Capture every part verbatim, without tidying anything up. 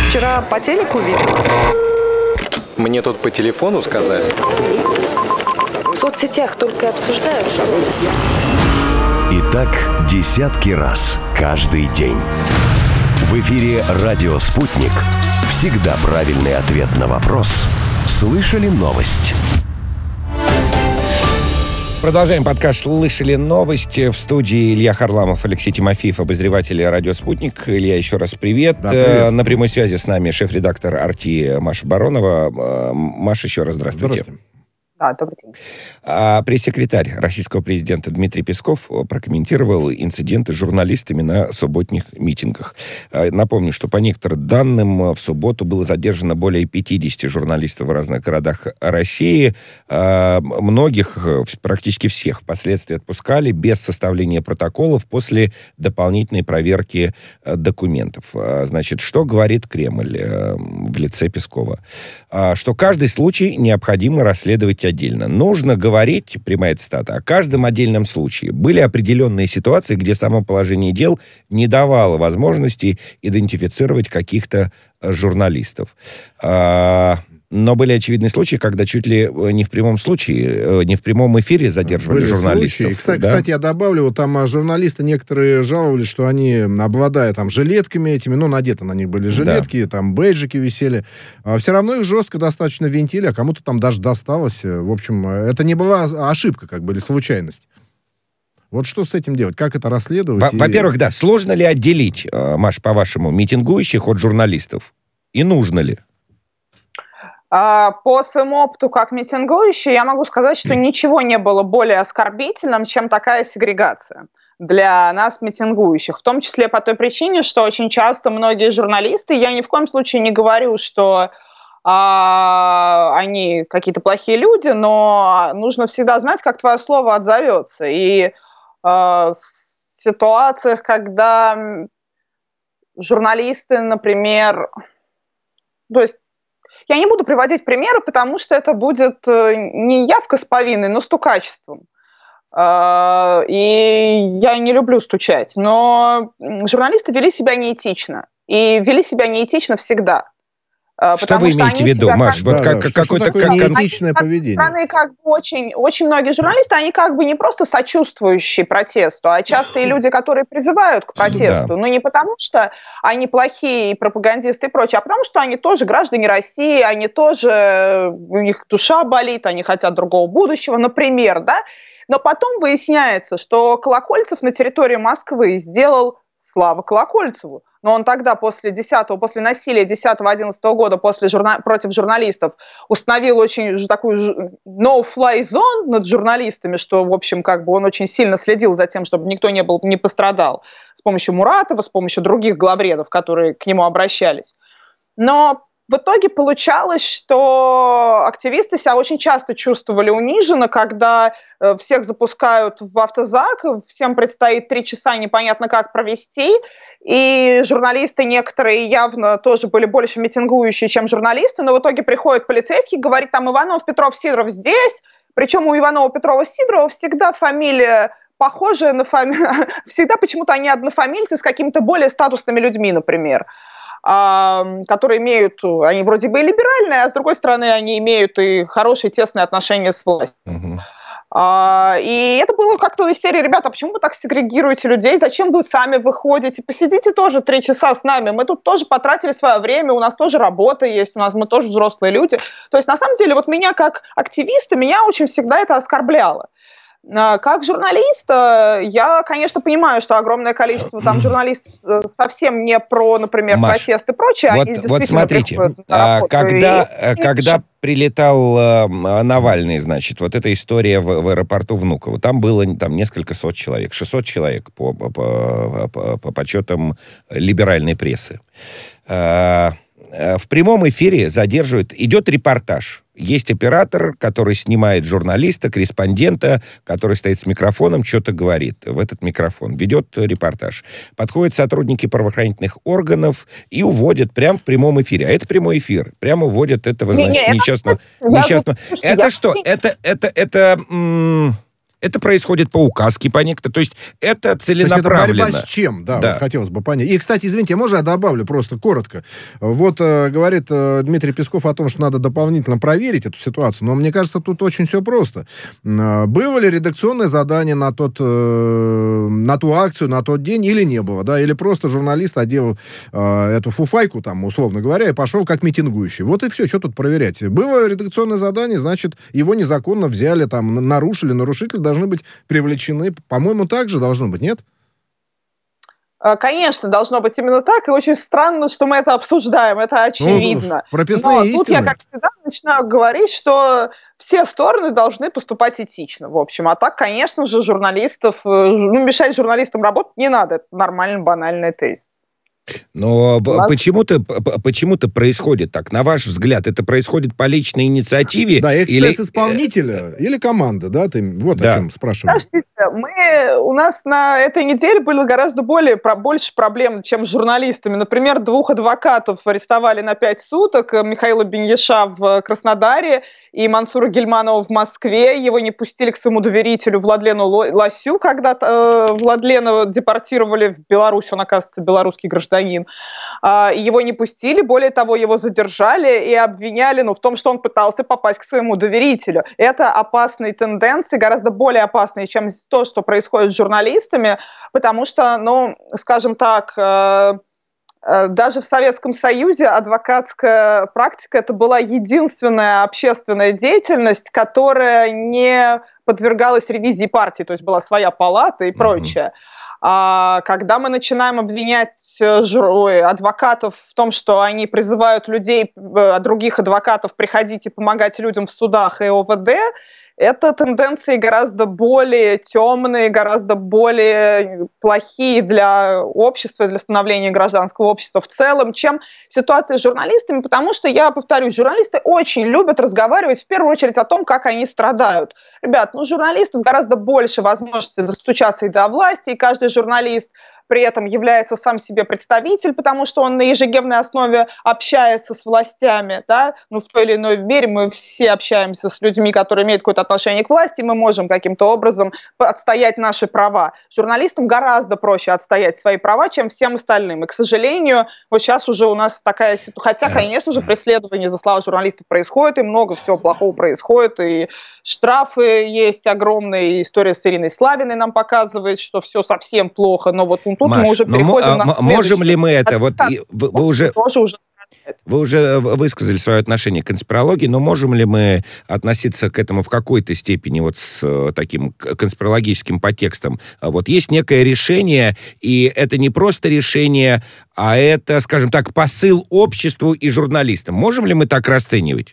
Вчера по телеку видела. Мне тут по телефону сказали. В соцсетях только обсуждают, что... И так десятки раз каждый день. В эфире «Радио Спутник». Всегда правильный ответ на вопрос. Слышали новость? Продолжаем подкаст «Слышали новости». В студии Илья Харламов, Алексей Тимофеев, обозреватель «Радио Спутник». Илья, еще раз привет. Да, привет. На прямой связи с нами шеф-редактор «Арти» Маша Баронова. Маша, еще раз здравствуйте. Здравствуйте. Да, добрый день. А пресс-секретарь российского президента Дмитрий Песков прокомментировал инциденты с журналистами на субботних митингах. Напомню, что по некоторым данным в субботу было задержано более пятьдесят журналистов в разных городах России. Многих, практически всех, впоследствии отпускали без составления протоколов после дополнительной проверки документов. Значит, что говорит Кремль в лице Пескова? Что каждый случай необходимо расследовать отдельно. Нужно говорить, прямая цитата, о каждом отдельном случае. Были определенные ситуации, где само положение дел не давало возможности идентифицировать каких-то журналистов. А, но были очевидные случаи, когда чуть ли не в прямом случае, не в прямом эфире задерживали Были журналистов. Случаи. Кстати, да? кстати, я добавлю, вот там журналисты некоторые жаловались, что они, обладая там жилетками этими, ну, надеты на них были жилетки, да. Там бейджики висели, а все равно их жестко достаточно винтили, а кому-то там даже досталось. В общем, это не была ошибка, как бы, или случайность. Вот что с этим делать? Как это расследовать? Во-первых, и... да, сложно ли отделить, Маш, по-вашему, митингующих от журналистов? И нужно ли? По своему опыту как митингующий я могу сказать, что ничего не было более оскорбительным, чем такая сегрегация для нас, митингующих. В том числе по той причине, что очень часто многие журналисты, я ни в коем случае не говорю, что а, они какие-то плохие люди, но нужно всегда знать, как твое слово отзовется. И а, в ситуациях, когда журналисты, например, то есть я не буду приводить примеры, потому что это будет не явка с повинной, но стукачеством. И я не люблю стучать. Но журналисты вели себя неэтично. И вели себя неэтично всегда. Что вы имеете в виду, Маш? Вот да, как, да, какое-то как, неэтичное поведение. Стороны, как бы очень, очень многие журналисты, они как бы не просто сочувствующие протесту, а часто и люди, которые призывают к протесту. Да. Но не потому, что они плохие пропагандисты и прочее, а потому, что они тоже граждане России, они тоже, у них душа болит, они хотят другого будущего, например, да. Но потом выясняется, что Колокольцев на территории Москвы сделал слава Колокольцеву. Но он тогда после десятого, после насилия десятого-одиннадцатого года после журна... против журналистов установил очень такую no-fly zone над журналистами, что, в общем, как бы он очень сильно следил за тем, чтобы никто не был, не пострадал с помощью Муратова, с помощью других главредов, которые к нему обращались. Но в итоге получалось, что активисты себя очень часто чувствовали униженно, когда э, всех запускают в автозак, всем предстоит три часа непонятно как провести, и журналисты некоторые явно тоже были больше митингующие, чем журналисты, но в итоге приходит полицейский, говорит, там Иванов, Петров, Сидоров здесь, причем у Иванова, Петрова, Сидорова всегда фамилия похожая на фамилию, всегда почему-то они однофамильцы с какими-то более статусными людьми, например. Которые имеют, они вроде бы и либеральные, а с другой стороны, они имеют и хорошие, тесные отношения с властью. Uh-huh. И это было как-то из серии, ребята, а почему вы так сегрегируете людей, зачем вы сами выходите, посидите тоже три часа с нами, мы тут тоже потратили свое время, у нас тоже работа есть, у нас мы тоже взрослые люди. То есть, на самом деле, вот меня как активиста, меня очень всегда это оскорбляло. Как журналиста, я, конечно, понимаю, что огромное количество там журналистов совсем не про, например, Маш, протест и прочее. Вот, вот смотрите, а, когда, и... когда прилетал а, Навальный, значит, вот эта история в, в аэропорту Внуково, там было там несколько сот человек, шестьсот человек по, по, по, по, по подсчетам либеральной прессы. А, в прямом эфире задерживают, идет репортаж. Есть оператор, который снимает журналиста, корреспондента, который стоит с микрофоном, что-то говорит в этот микрофон, ведет репортаж. Подходят сотрудники правоохранительных органов и уводят прямо в прямом эфире. А это прямой эфир. Прямо уводят этого, значит, не, не, несчастного... Это, несчастного. Это, это что? Это, это, это, м- Это происходит по указке по некоторым. То есть это целенаправленно. То есть это борьба с чем? Да, да. Вот хотелось бы понять. И, кстати, извините, можно я добавлю просто коротко? Вот э, говорит э, Дмитрий Песков о том, что надо дополнительно проверить эту ситуацию, но мне кажется, тут очень все просто. Э, было ли редакционное задание на, тот, э, на ту акцию, на тот день, или не было, да? Или просто журналист одел э, эту фуфайку, там, условно говоря, и пошел как митингующий. Вот и все, что тут проверять? Было редакционное задание, значит, его незаконно взяли, там, нарушили, нарушители должны быть привлечены. По-моему, так же должно быть, нет? Конечно, должно быть именно так, и очень странно, что мы это обсуждаем, это очевидно. Ну, прописные Но истины. тут я, как всегда, начинаю говорить, что все стороны должны поступать этично, в общем. А так, конечно же, журналистов, ну, мешать журналистам работать не надо, это нормальный, банальный тезис. Но нас... почему-то, почему-то происходит так. На ваш взгляд, это происходит по личной инициативе? Да, эксцесс или... исполнителя или команды, да? Ты вот да. о чем спрашиваю. Подождите, мы, у нас на этой неделе было гораздо более, про, больше проблем, чем с журналистами. Например, двух адвокатов арестовали на пять суток. Михаила Беньяша в Краснодаре и Мансура Гильманова в Москве. Его не пустили к своему доверителю Владлену Лосю, когда э, Владлена депортировали в Беларусь. Он, оказывается, белорусский гражданин. Его не пустили, более того, его задержали и обвиняли ну, в том, что он пытался попасть к своему доверителю. Это опасные тенденции, гораздо более опасные, чем то, что происходит с журналистами, потому что, ну, скажем так, даже в Советском Союзе адвокатская практика это была единственная общественная деятельность, которая не подвергалась ревизии партии, то есть была своя палата и прочее. А когда мы начинаем обвинять адвокатов в том, что они призывают людей, других адвокатов, приходить и помогать людям в судах и о вэ дэ, это тенденции гораздо более темные, гораздо более плохие для общества, для становления гражданского общества в целом, чем ситуация с журналистами, потому что, я повторюсь, журналисты очень любят разговаривать в первую очередь о том, как они страдают. Ребят, ну, журналистов гораздо больше возможностей достучаться и до власти, и каждый журналист при этом является сам себе представитель, потому что он на ежедневной основе общается с властями, да, ну, в той или иной мере мы все общаемся с людьми, которые имеют какое-то отношение к власти, и мы можем каким-то образом отстоять наши права. Журналистам гораздо проще отстоять свои права, чем всем остальным. И, к сожалению, вот сейчас уже у нас такая ситуация, хотя, конечно же, преследование за славу журналистов происходит, и много всего плохого происходит, и штрафы есть огромные, и история с Ириной Славиной нам показывает, что все совсем плохо, но вот тут Маш, мы уже переходим на можем ли мы это? Вот, вы, вы, уже, тоже уже вы уже высказали свое отношение к конспирологии, но можем ли мы относиться к этому в какой-то степени вот с таким конспирологическим подтекстом? Вот есть некое решение, и это не просто решение, а это, скажем так, посыл обществу и журналистам. Можем ли мы так расценивать?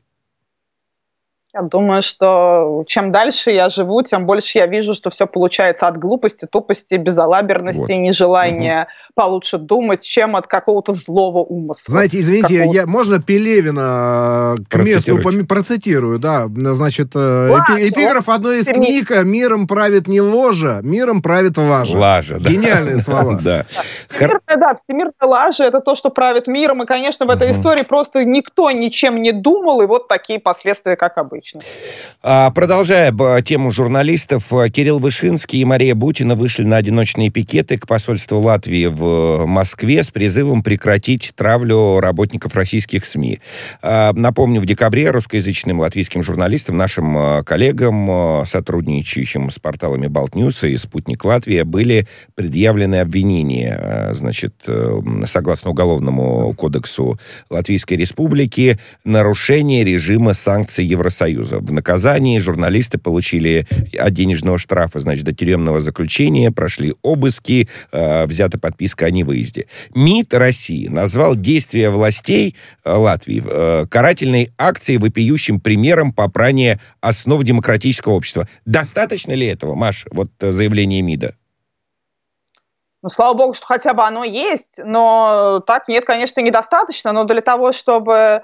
Я думаю, что чем дальше я живу, тем больше я вижу, что все получается от глупости, тупости, безалаберности, вот. Нежелания угу. получше думать, чем от какого-то злого умысла. Знаете, извините, я, можно Пелевина к месту процитирую, да, значит, эпи, эпиграф одной из книг «Миром правит не ложа, миром правит лажа». Лажа, да. Гениальные слова. Да, всемирная лажа – это то, что правит миром, и, конечно, в этой истории просто никто ничем не думал, и вот такие последствия, как обычно. Продолжая тему журналистов, Кирилл Вышинский и Мария Бутина вышли на одиночные пикеты к посольству Латвии в Москве с призывом прекратить травлю работников российских СМИ. Напомню, в декабре русскоязычным латвийским журналистам, нашим коллегам, сотрудничающим с порталами Балтньюс и Спутник Латвия, были предъявлены обвинения, значит, согласно Уголовному кодексу Латвийской Республики, нарушение режима санкций Евросоюза. В наказании журналисты получили от денежного штрафа, значит, до тюремного заключения, прошли обыски, э, взята подписка о невыезде. МИД России назвал действия властей э, Латвии э, карательной акцией, вопиющим примером попрания основ демократического общества. Достаточно ли этого, Маш, вот заявление МИДа? Ну, слава богу, что хотя бы оно есть, но так нет, конечно, недостаточно, но для того, чтобы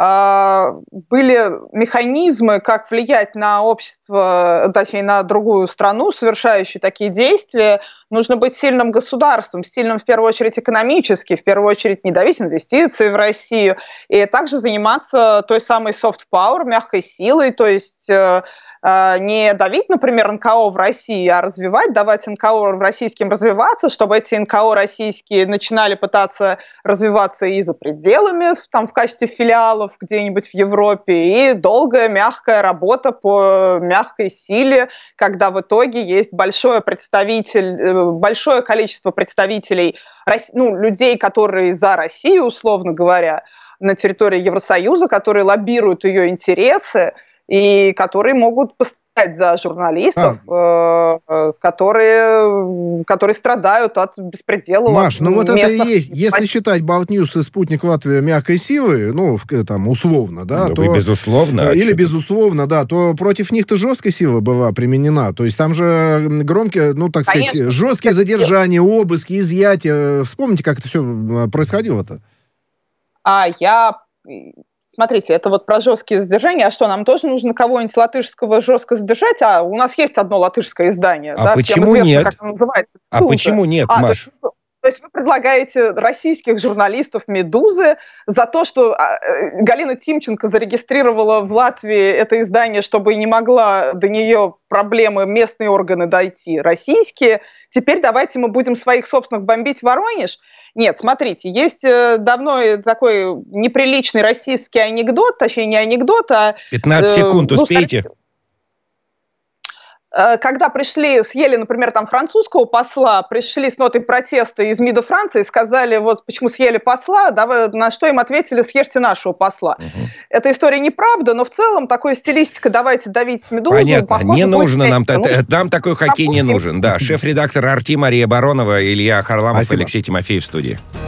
были механизмы, как влиять на общество, точнее, на другую страну, совершающие такие действия, нужно быть сильным государством, сильным в первую очередь экономически, в первую очередь не давить инвестиции в Россию, и также заниматься той самой soft power, мягкой силой, то есть не давить, например, эн ка о в России, а развивать, давать эн ка о российским развиваться, чтобы эти эн ка о российские начинали пытаться развиваться и за пределами, там, в качестве филиалов где-нибудь в Европе, и долгая, мягкая работа по мягкой силе, когда в итоге есть большое, представитель, большое количество представителей, ну, людей, которые за Россию, условно говоря, на территории Евросоюза, которые лоббируют ее интересы, и которые могут постоять за журналистов, а. э, которые, которые страдают от беспредела. Маш, ну вот это и есть. Если считать Балтньюз и Спутник Латвия мягкой силой, ну, там, условно, да, ну, то... Безусловно. Или безусловно, да, то против них-то жесткая сила была применена. То есть там же громкие, ну, так сказать, Конечно. жесткие задержания, обыски, изъятия. Вспомните, как это все происходило-то. А я... Смотрите, это вот про жесткие задержания. А что, нам тоже нужно кого-нибудь латышского жестко задержать? А у нас есть одно латышское издание. А да, почему известно, нет? Как оно называется. А почему нет, а, То Маш? есть, то есть вы предлагаете российских журналистов «Медузы» за то, что Галина Тимченко зарегистрировала в Латвии это издание, чтобы не могла до нее проблемы местные органы дойти, российские. Теперь давайте мы будем своих собственных бомбить в Воронеж? Нет, смотрите, есть давно такой неприличный российский анекдот, точнее не анекдот, а... пятнадцать секунд, успейте. Когда пришли, съели, например, там французского посла, пришли с нотой протеста из МИДа Франции, сказали, вот почему съели посла, да, вы, на что им ответили, съешьте нашего посла. Угу. Эта история неправда, но в целом такой стилистика «давайте давить Медузу». Понятно, похоже, не нужно нам, ну, нам такой хоккей не нужен. Да, шеф-редактор Арти, Мария Баронова, Илья Харламов, Спасибо. Алексей Тимофеев в студии.